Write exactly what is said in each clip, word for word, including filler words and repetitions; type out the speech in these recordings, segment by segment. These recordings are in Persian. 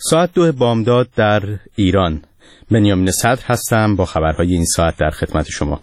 ساعت دو بامداد در ایران. بنیامین صدر هستم با خبرهای این ساعت در خدمت شما.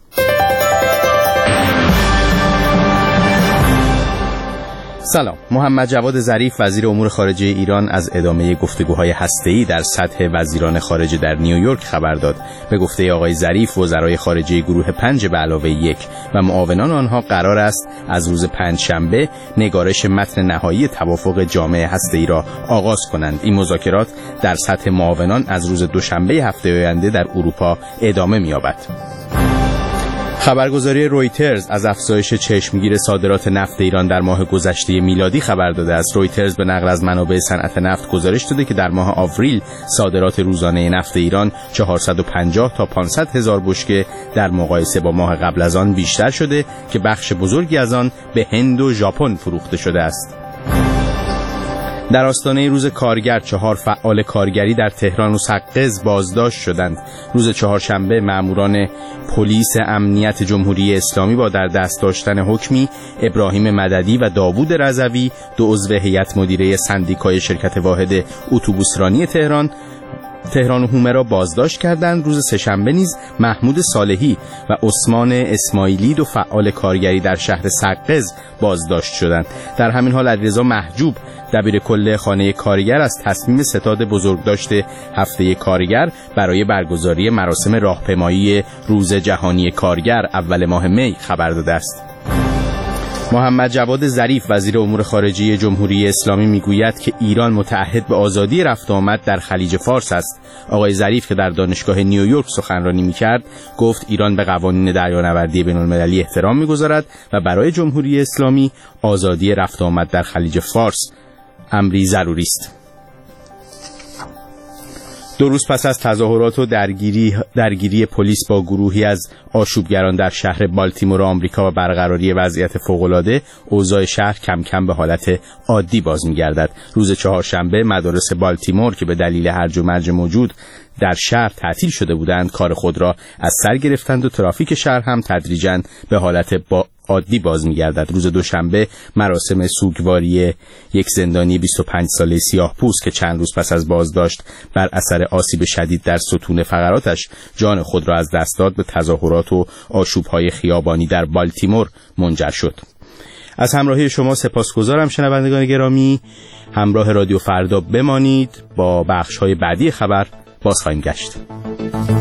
سلام. محمد جواد ظریف وزیر امور خارجه ایران از ادامه گفتگوهای هسته‌ای در سطح وزیران خارجه در نیویورک خبر داد. به گفته آقای ظریف، وزرای خارجه گروه پنج به علاوه یک و معاونان آنها قرار است از روز پنجشنبه نگارش متن نهایی توافق جامع هسته‌ای را آغاز کنند. این مذاکرات در سطح معاونان از روز دوشنبه هفته آینده در اروپا ادامه می‌یابد. خبرگزاری رویترز از افزایش چشمگیر صادرات نفت ایران در ماه گذشته میلادی خبر داده است. رویترز به نقل از منابع صنعت نفت گزارش داده که در ماه آوریل صادرات روزانه نفت ایران چهارصد و پنجاه تا پانصد هزار بشکه در مقایسه با ماه قبل از آن بیشتر شده که بخش بزرگی از آن به هند و ژاپن فروخته شده است. در آستانه روز کارگر چهار فعال کارگری در تهران و سقز بازداشت شدند. روز چهارشنبه ماموران پلیس امنیت جمهوری اسلامی با در دست داشتن حکمی ابراهیم مددی و داوود رضوی، دو عضو هیئت مدیره سندیکای شرکت واحد اتوبوسرانی تهران تهران و هومه را بازداشت کردند. روز سه‌شنبه نیز محمود صالحی و عثمان اسماعیلی، دو فعال کارگری در شهر سقز بازداشت شدند. در همین حال علیرضا محجوب، دبیر کل خانه کارگر، از تصمیم ستاد بزرگداشت هفته کارگر برای برگزاری مراسم راهپیمایی روز جهانی کارگر اول ماه می خبر داده است. محمد جواد ظریف وزیر امور خارجه جمهوری اسلامی میگوید که ایران متعهد به آزادی رفت و آمد در خلیج فارس است. آقای ظریف که در دانشگاه نیویورک سخنرانی میکرد گفت ایران به قوانین دریانوردی بین‌المللی احترام میگذارد و برای جمهوری اسلامی آزادی رفت و آمد در خلیج فارس امری ضروری است. دو روز پس از تظاهرات و درگیری درگیری پلیس با گروهی از آشوبگران در شهر بالتیمور آمریکا و برقراری وضعیت فوق‌العاده، اوضاع شهر کم کم به حالت عادی باز می‌گردد. روز چهارشنبه مدارس بالتیمور که به دلیل هرج و مرج موجود در شهر تعطیل شده بودند کار خود را از سر گرفتند و ترافیک شهر هم تدریجاً به حالت با عادی باز می‌گردد. روز دوشنبه مراسم سوگواری یک زندانی بیست و پنج ساله سیاه‌پوست که چند روز پس از بازداشت بر اثر آسیب شدید در ستون فقراتش جان خود را از دست داد به تظاهرات و آشوب‌های خیابانی در بالتیمور منجر شد. از همراهی شما سپاسگزارم شنوندگان گرامی. همراه رادیو فردا بمانید. با بخش‌های بعدی خبر باز خواهیم گشت.